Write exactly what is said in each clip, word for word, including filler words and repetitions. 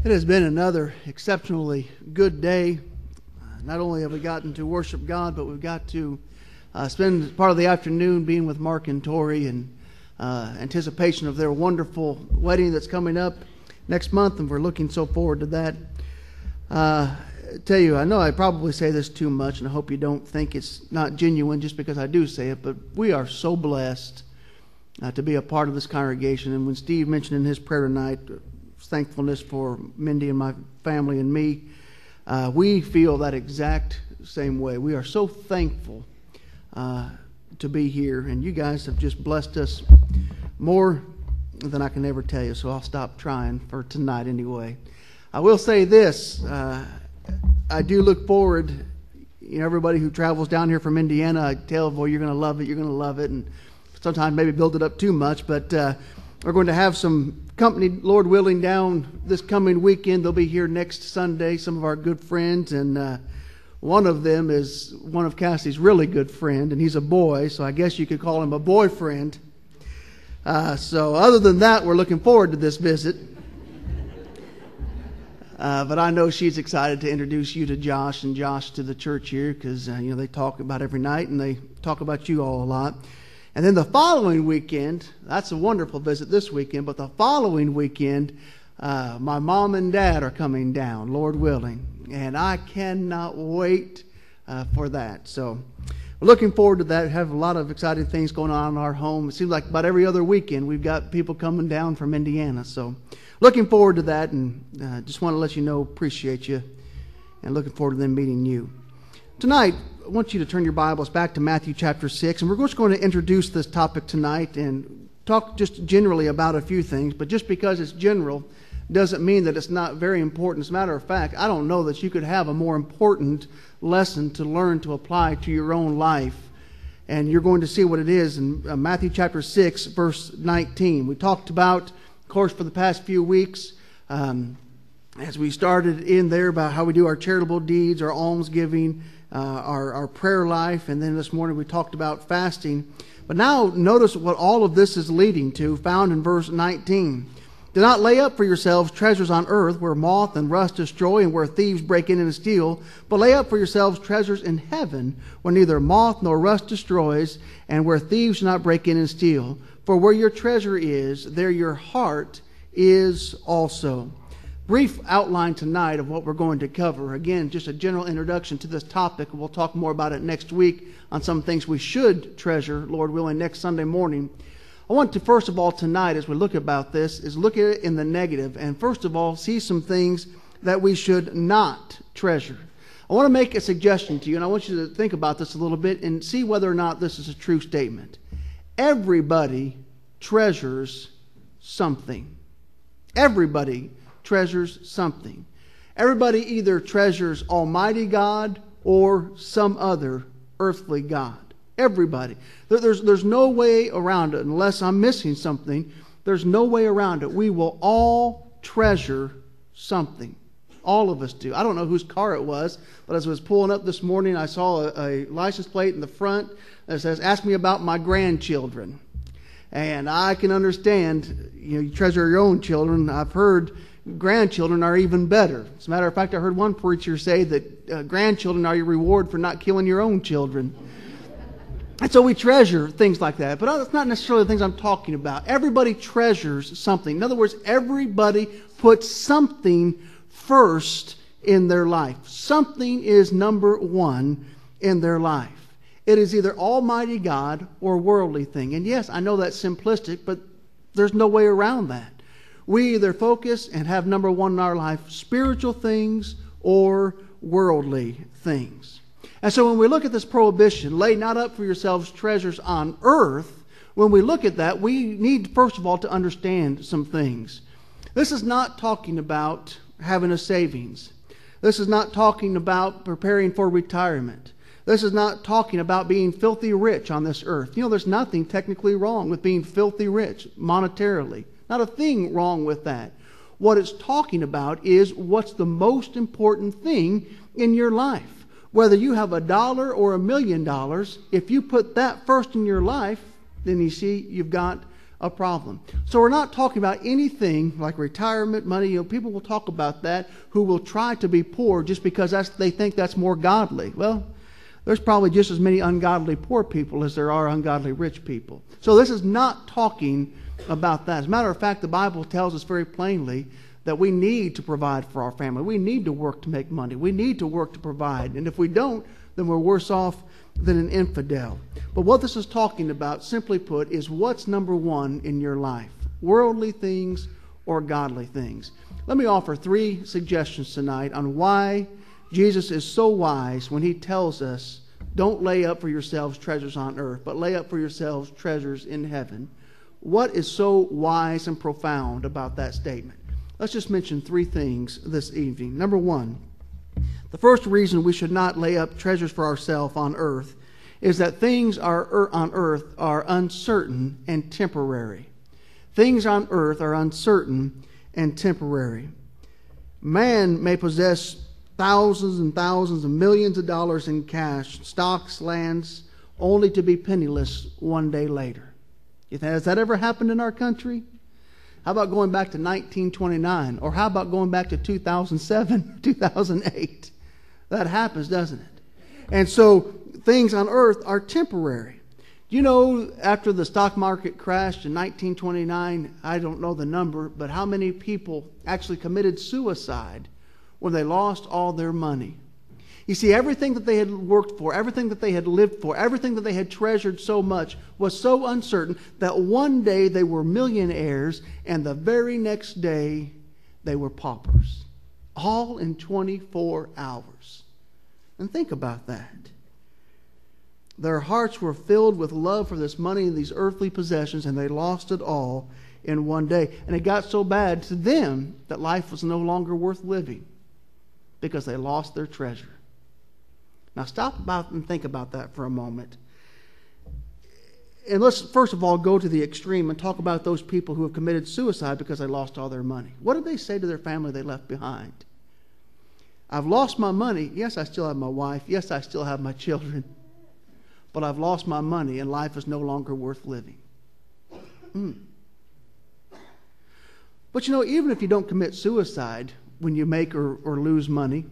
It has been another exceptionally good day. Uh, not only have we gotten to worship God, but we've got to uh, spend part of the afternoon being with Mark and Tori in uh, anticipation of their wonderful wedding that's coming up next month, and we're looking so forward to that. Uh, I tell you, I know I probably say this too much, and I hope you don't think it's not genuine just because I do say it, but we are so blessed uh, to be a part of this congregation. And when Steve mentioned in his prayer tonight thankfulness for Mindy and my family and me, uh, we feel that exact same way. We are so thankful uh, to be here, and you guys have just blessed us more than I can ever tell you, so I'll stop trying for tonight anyway. I will say this, uh, I do look forward, you know, everybody who travels down here from Indiana, I tell, boy, you're going to love it, you're going to love it, and sometimes maybe build it up too much, but uh, we're going to have some company, Lord willing, down this coming weekend. They'll be here next Sunday, some of our good friends, and uh, one of them is one of Cassie's really good friend, and he's a boy, so I guess you could call him a boyfriend. Uh, so other than that, we're looking forward to this visit. Uh, but I know she's excited to introduce you to Josh and Josh to the church here because, uh, you know, they talk about every night and they talk about you all a lot. And then the following weekend, that's a wonderful visit this weekend, but the following weekend, uh, my mom and dad are coming down, Lord willing. And I cannot wait uh, for that. So we're looking forward to that. We have a lot of exciting things going on in our home. It seems like about every other weekend we've got people coming down from Indiana. So looking forward to that, and uh, just want to let you know, appreciate you, and looking forward to them meeting you. Tonight, I want you to turn your Bibles back to Matthew chapter six, and we're just going to introduce this topic tonight and talk just generally about a few things, but just because it's general doesn't mean that it's not very important. As a matter of fact, I don't know that you could have a more important lesson to learn to apply to your own life, and you're going to see what it is in uh, Matthew chapter six, verse nineteen. We talked about, of course, for the past few weeks, um, as we started in there about how we do our charitable deeds, our almsgiving, Uh, our, our prayer life, and then this morning we talked about fasting. But now notice what all of this is leading to, found in verse nineteen. Do not lay up for yourselves treasures on earth, where moth and rust destroy and where thieves break in and steal, but lay up for yourselves treasures in heaven, where neither moth nor rust destroys, and where thieves do not break in and steal. For where your treasure is, there your heart is also. Brief outline tonight of what we're going to cover. Again, just a general introduction to this topic. We'll talk more about it next week on some things we should treasure, Lord willing, next Sunday morning. I want to, first of all, tonight, as we look about this, is look at it in the negative, and first of all, see some things that we should not treasure. I want to make a suggestion to you, and I want you to think about this a little bit and see whether or not this is a true statement. Everybody treasures something. Everybody treasures something. Everybody either treasures Almighty God or some other earthly God. Everybody. There, there's, there's no way around it. Unless I'm missing something, there's no way around it. We will all treasure something. All of us do. I don't know whose car it was, but as I was pulling up this morning, I saw a, a license plate in the front that says, "Ask me about my grandchildren." And I can understand, you know, you treasure your own children. I've heard grandchildren are even better. As a matter of fact, I heard one preacher say that uh, grandchildren are your reward for not killing your own children. And so we treasure things like that. But that's not necessarily the things I'm talking about. Everybody treasures something. In other words, everybody puts something first in their life. Something is number one in their life. It is either Almighty God or worldly thing. And yes, I know that's simplistic, but there's no way around that. We either focus and have number one in our life spiritual things or worldly things. And so when we look at this prohibition, lay not up for yourselves treasures on earth, when we look at that, we need first of all to understand some things. This is not talking about having a savings. This is not talking about preparing for retirement. This is not talking about being filthy rich on this earth. You know, there's nothing technically wrong with being filthy rich monetarily. Not a thing wrong with that. What it's talking about is what's the most important thing in your life. Whether you have a dollar or a million dollars, if you put that first in your life, then you see you've got a problem. So we're not talking about anything like retirement money. You know, people will talk about that who will try to be poor just because that's, they think that's more godly. Well, there's probably just as many ungodly poor people as there are ungodly rich people. So this is not talking about that. As a matter of fact, the Bible tells us very plainly that we need to provide for our family. We need to work to make money. We need to work to provide. And if we don't, then we're worse off than an infidel. But what this is talking about, simply put, is what's number one in your life: worldly things or godly things. Let me offer three suggestions tonight on why Jesus is so wise when he tells us, don't lay up for yourselves treasures on earth, but lay up for yourselves treasures in heaven. What is so wise and profound about that statement? Let's just mention three things this evening. Number one, the first reason we should not lay up treasures for ourselves on earth is that things are on earth are uncertain and temporary. Things on earth are uncertain and temporary. Man may possess thousands and thousands of millions of dollars in cash, stocks, lands, only to be penniless one day later. Has that ever happened in our country? How about going back to nineteen twenty-nine? Or how about going back to two thousand seven, two thousand eight? That happens, doesn't it? And so things on earth are temporary. You know, after the stock market crashed in nineteen twenty-nine, I don't know the number, but how many people actually committed suicide when they lost all their money? You see, everything that they had worked for, everything that they had lived for, everything that they had treasured so much was so uncertain that one day they were millionaires and the very next day they were paupers. All in twenty-four hours. And think about that. Their hearts were filled with love for this money and these earthly possessions, and they lost it all in one day. And it got so bad to them that life was no longer worth living because they lost their treasure. Now stop about and think about that for a moment. And let's first of all go to the extreme and talk about those people who have committed suicide because they lost all their money. What did they say to their family they left behind? I've lost my money. Yes, I still have my wife. Yes, I still have my children. But I've lost my money and life is no longer worth living. Mm. But you know, even if you don't commit suicide when you make or, or lose money,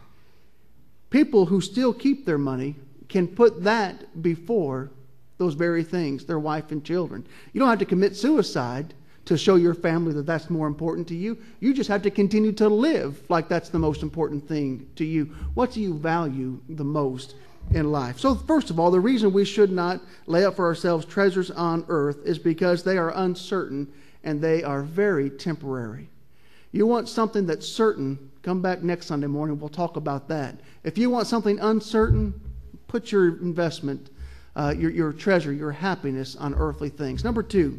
people who still keep their money can put that before those very things, their wife and children. You don't have to commit suicide to show your family that that's more important to you. You just have to continue to live like that's the most important thing to you. What do you value the most in life? So first of all, the reason we should not lay up for ourselves treasures on earth is because they are uncertain and they are very temporary. You want something that's certain, come back next Sunday morning, we'll talk about that. If you want something uncertain, put your investment, uh, your, your treasure, your happiness on earthly things. Number two,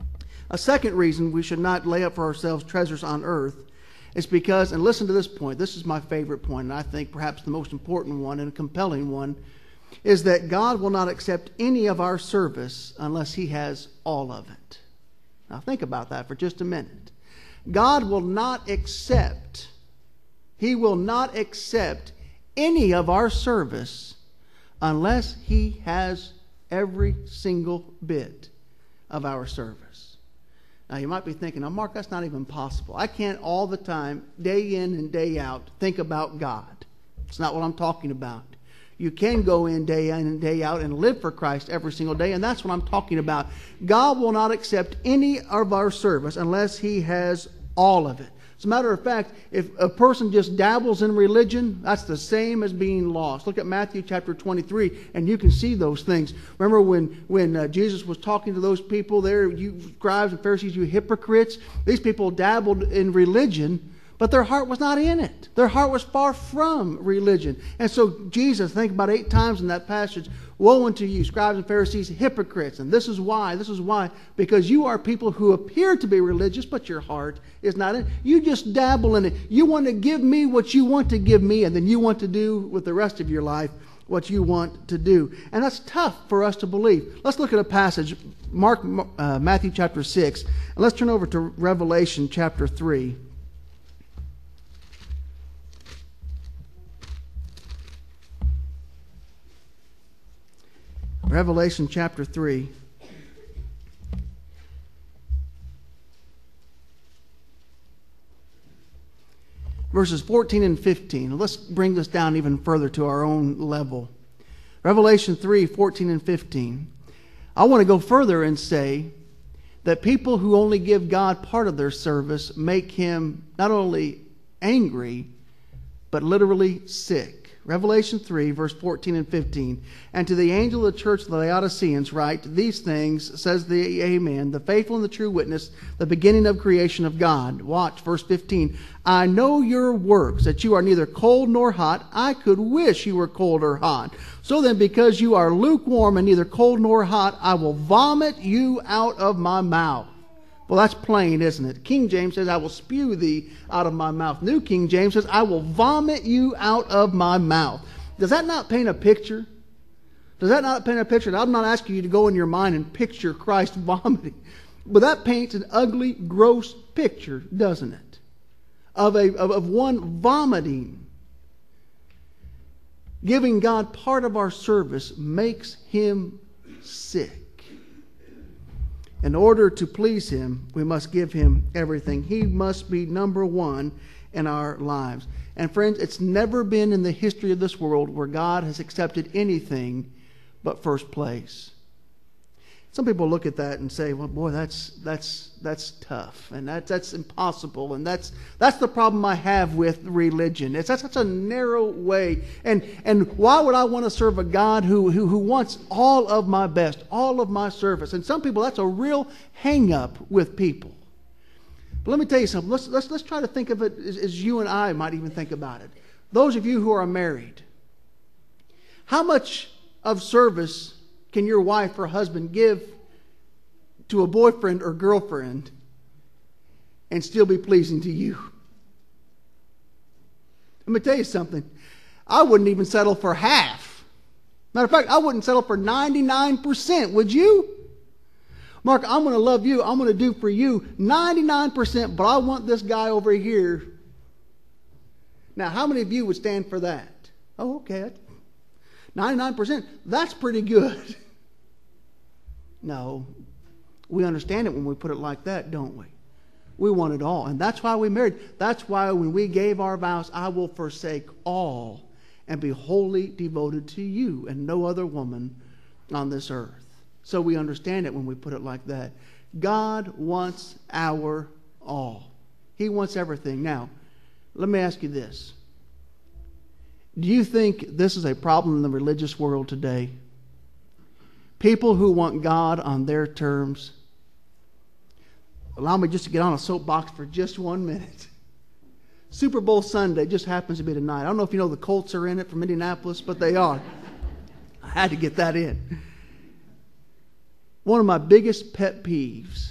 a second reason we should not lay up for ourselves treasures on earth is because, and listen to this point, this is my favorite point, and I think perhaps the most important one and a compelling one, is that God will not accept any of our service unless He has all of it. Now think about that for just a minute. God will not accept, He will not accept any of our service unless He has every single bit of our service. Now you might be thinking, now Mark, that's not even possible. I can't all the time, day in and day out, think about God. It's not what I'm talking about. You can go in day in and day out and live for Christ every single day, and that's what I'm talking about. God will not accept any of our service unless He has all of it. As a matter of fact, if a person just dabbles in religion, that's the same as being lost. Look at Matthew chapter twenty-three, and you can see those things. Remember when, when uh, Jesus was talking to those people there, you scribes and Pharisees, you hypocrites? These people dabbled in religion, but their heart was not in it. Their heart was far from religion. And so Jesus, think about eight times in that passage, woe unto you, scribes and Pharisees, hypocrites. And this is why, this is why, because you are people who appear to be religious, but your heart is not in it. You just dabble in it. You want to give me what you want to give me, and then you want to do with the rest of your life what you want to do. And that's tough for us to believe. Let's look at a passage, Mark, uh, Matthew chapter six, and let's turn over to Revelation chapter three. Revelation chapter three. verses fourteen and fifteen. Let's bring this down even further to our own level. Revelation three, fourteen and fifteen. I want to go further and say that people who only give God part of their service make him not only angry, but literally sick. Revelation three, verse fourteen and fifteen. And to the angel of the church of the Laodiceans write, these things says the Amen, the faithful and the true witness, the beginning of creation of God. Watch, verse fifteen. I know your works, that you are neither cold nor hot. I could wish you were cold or hot. So then, because you are lukewarm and neither cold nor hot, I will vomit you out of my mouth. Well, that's plain, isn't it? King James says, I will spew thee out of my mouth. New King James says, I will vomit you out of my mouth. Does that not paint a picture? Does that not paint a picture? I'm not asking you to go in your mind and picture Christ vomiting. But that paints an ugly, gross picture, doesn't it? Of, a, of, of one vomiting. Giving God part of our service makes him sick. In order to please him, we must give him everything. He must be number one in our lives. And friends, it's never been in the history of this world where God has accepted anything but first place. Some people look at that and say, well, boy, that's that's that's tough, and that, that's impossible, and that's that's the problem I have with religion. It's that's such a narrow way. And and why would I want to serve a God who, who, who wants all of my best, all of my service? And some people, that's a real hang-up with people. But let me tell you something. Let's, let's, let's try to think of it as, as you and I might even think about it. Those of you who are married, how much of service can your wife or husband give to a boyfriend or girlfriend and still be pleasing to you? Let me tell you something. I wouldn't even settle for half. Matter of fact, I wouldn't settle for ninety-nine percent. Would you? Mark, I'm going to love you. I'm going to do for you ninety-nine percent, but I want this guy over here. Now, how many of you would stand for that? Oh, okay. ninety-nine percent. That's pretty good. No, we understand it when we put it like that, don't we? We want it all. And that's why we married. That's why when we gave our vows, I will forsake all and be wholly devoted to you and no other woman on this earth. So we understand it when we put it like that. God wants our all. He wants everything. Now, let me ask you this. Do you think this is a problem in the religious world today? People who want God on their terms. Allow me just to get on a soapbox for just one minute. Super Bowl Sunday just happens to be tonight. I don't know if you know the Colts are in it from Indianapolis, but they are. I had to get that in. One of my biggest pet peeves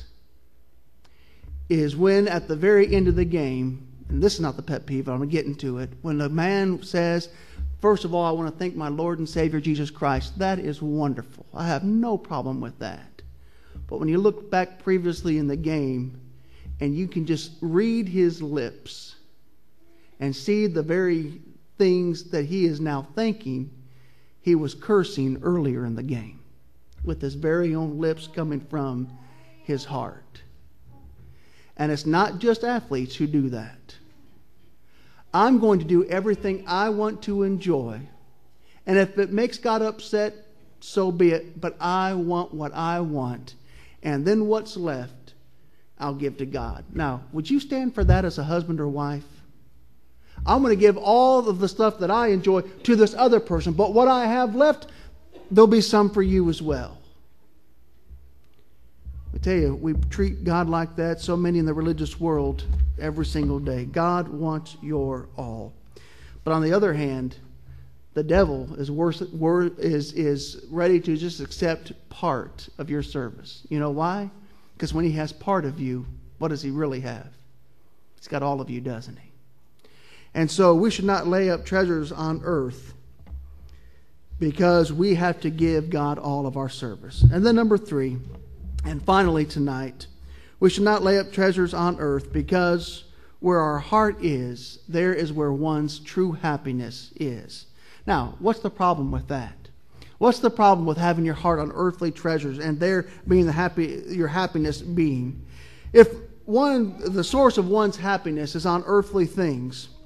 is when at the very end of the game, and this is not the pet peeve, but I'm going to get into it, when the man says, first of all, I want to thank my Lord and Savior Jesus Christ. That is wonderful. I have no problem with that. But when you look back previously in the game and you can just read his lips and see the very things that he is now thinking, he was cursing earlier in the game with his very own lips coming from his heart. And it's not just athletes who do that. I'm going to do everything I want to enjoy. And if it makes God upset, so be it. But I want what I want. And then what's left, I'll give to God. Now, would you stand for that as a husband or wife? I'm going to give all of the stuff that I enjoy to this other person. But what I have left, there'll be some for you as well. I tell you, we treat God like that, so many in the religious world, every single day. God wants your all. But on the other hand, the devil is worse, is is ready to just accept part of your service. You know why? Because when he has part of you, what does he really have? He's got all of you, doesn't he? And so we should not lay up treasures on earth because we have to give God all of our service. And then number three, and finally tonight, we should not lay up treasures on earth because where our heart is, there is where one's true happiness is. Now, what's the problem with that? What's the problem with having your heart on earthly treasures and there being the happy, your happiness being? If one, the source of one's happiness is on earthly things,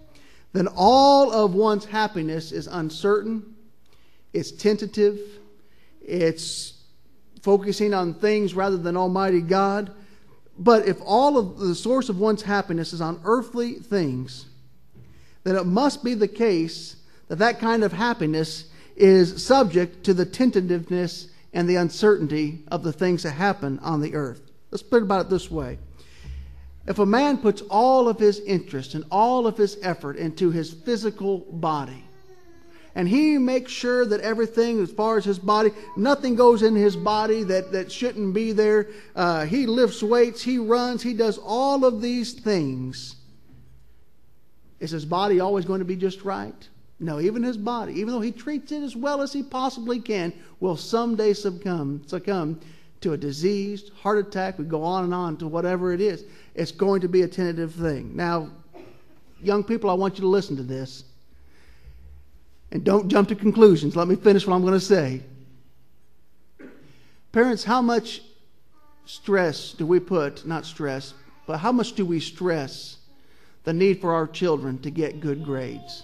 then all of one's happiness is uncertain, it's tentative, it's focusing on things rather than Almighty God. But if all of the source of one's happiness is on earthly things, then it must be the case that that kind of happiness is subject to the tentativeness and the uncertainty of the things that happen on the earth. Let's put it about it this way. If a man puts all of his interest and all of his effort into his physical body, and he makes sure that everything as far as his body, nothing goes in his body that, that shouldn't be there. Uh, he lifts weights, he runs, he does all of these things. Is his body always going to be just right? No, even his body, even though he treats it as well as he possibly can, will someday succumb, succumb to a disease, heart attack. We go on and on to whatever it is. It's going to be a tentative thing. Now, young people, I want you to listen to this. And don't jump to conclusions. Let me finish what I'm going to say. Parents, how much stress do we put, not stress, but how much do we stress the need for our children to get good grades?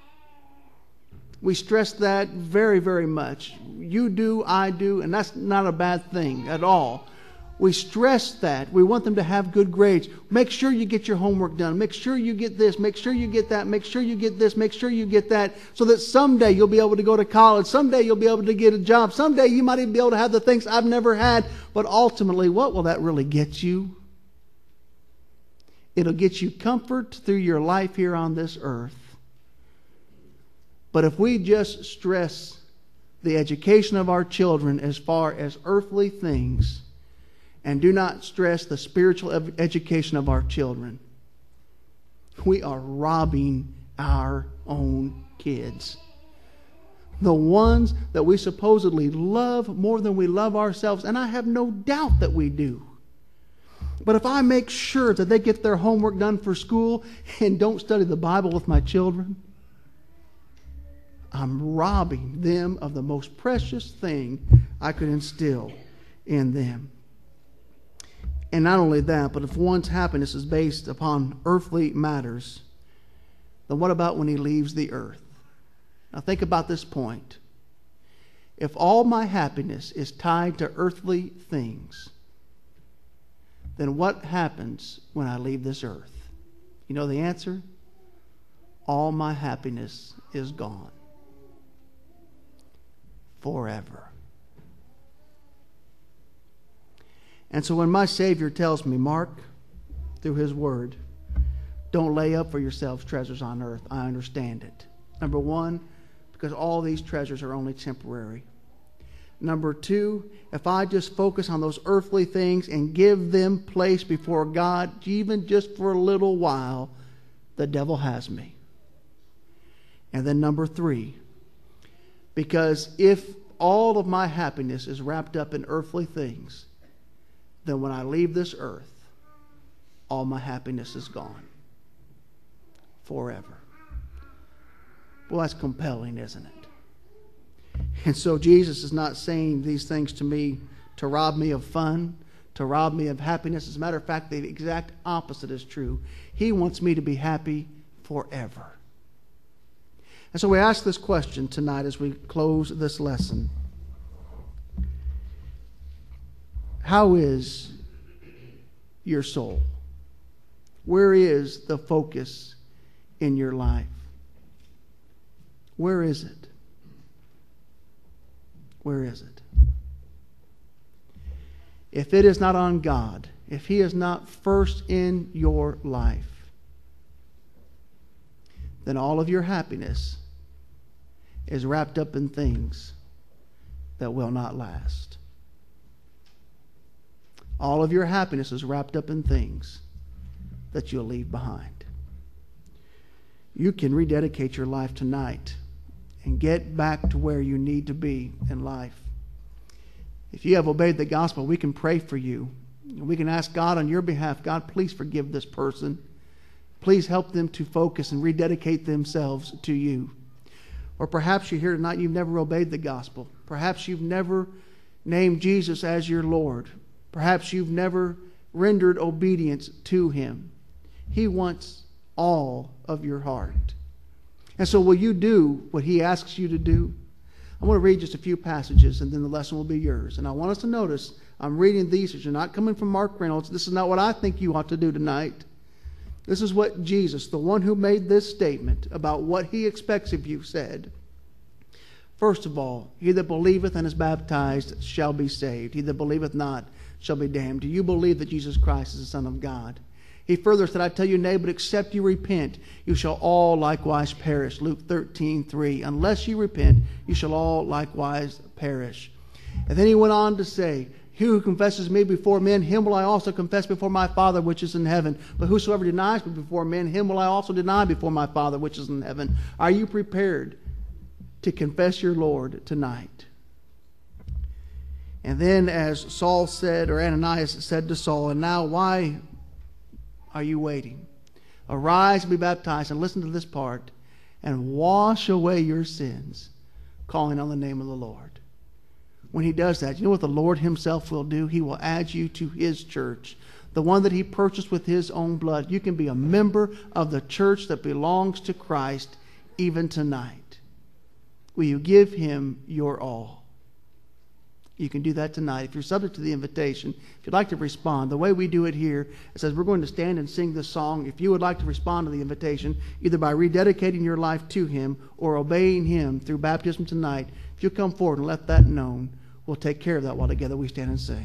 We stress that very, very much. You do, I do, and that's not a bad thing at all. We stress that. We want them to have good grades. Make sure you get your homework done. Make sure you get this. Make sure you get that. Make sure you get this. Make sure you get that. So that someday you'll be able to go to college. Someday you'll be able to get a job. Someday you might even be able to have the things I've never had. But ultimately, what will that really get you? It'll get you comfort through your life here on this earth. But if we just stress the education of our children as far as earthly things, and do not stress the spiritual education of our children, we are robbing our own kids. The ones that we supposedly love more than we love ourselves, and I have no doubt that we do. But if I make sure that they get their homework done for school and don't study the Bible with my children, I'm robbing them of the most precious thing I could instill in them. And not only that, but if one's happiness is based upon earthly matters, then what about when he leaves the earth? Now think about this point. If all my happiness is tied to earthly things, then what happens when I leave this earth? You know the answer? All my happiness is gone. Forever. And so when my Savior tells me, Mark, through His Word, don't lay up for yourselves treasures on earth, I understand it. Number one, because all these treasures are only temporary. Number two, if I just focus on those earthly things and give them place before God, even just for a little while, the devil has me. And then number three, because if all of my happiness is wrapped up in earthly things, then when I leave this earth, all my happiness is gone. Forever. Well, that's compelling, isn't it? And so Jesus is not saying these things to me to rob me of fun, to rob me of happiness. As a matter of fact, the exact opposite is true. He wants me to be happy forever. And so we ask this question tonight as we close this lesson. How is your soul? Where is the focus in your life? Where is it? Where is it? If it is not on God, if He is not first in your life, then all of your happiness is wrapped up in things that will not last. All of your happiness is wrapped up in things that you'll leave behind. You can rededicate your life tonight and get back to where you need to be in life. If you have obeyed the gospel, we can pray for you. We can ask God on your behalf, God, please forgive this person. Please help them to focus and rededicate themselves to you. Or perhaps you're here tonight and you've never obeyed the gospel. Perhaps you've never named Jesus as your Lord. Perhaps you've never rendered obedience to Him. He wants all of your heart. And so will you do what he asks you to do? I want to read just a few passages, and then the lesson will be yours. And I want us to notice, I'm reading these, which are not coming from Mark Reynolds. This is not what I think you ought to do tonight. This is what Jesus, the one who made this statement about what he expects of you, said. First of all, he that believeth and is baptized shall be saved. He that believeth not shall be damned. Do you believe that Jesus Christ is the Son of God? He further said, I tell you, nay, but except you repent, you shall all likewise perish. Luke thirteen three. Unless you repent, you shall all likewise perish. And then he went on to say, he who confesses me before men, him will I also confess before my Father which is in heaven. But whosoever denies me before men, him will I also deny before my Father which is in heaven. Are you prepared to confess your Lord tonight? And then as Saul said, or Ananias said to Saul, and now why are you waiting? Arise and be baptized, and listen to this part, and wash away your sins, calling on the name of the Lord. When he does that, you know what the Lord himself will do? He will add you to his church, the one that he purchased with his own blood. You can be a member of the church that belongs to Christ even tonight. Will you give him your all? You can do that tonight. If you're subject to the invitation, if you'd like to respond, the way we do it here, it says we're going to stand and sing this song. If you would like to respond to the invitation, either by rededicating your life to him or obeying him through baptism tonight, if you come forward and let that known, we'll take care of that while together we stand and sing.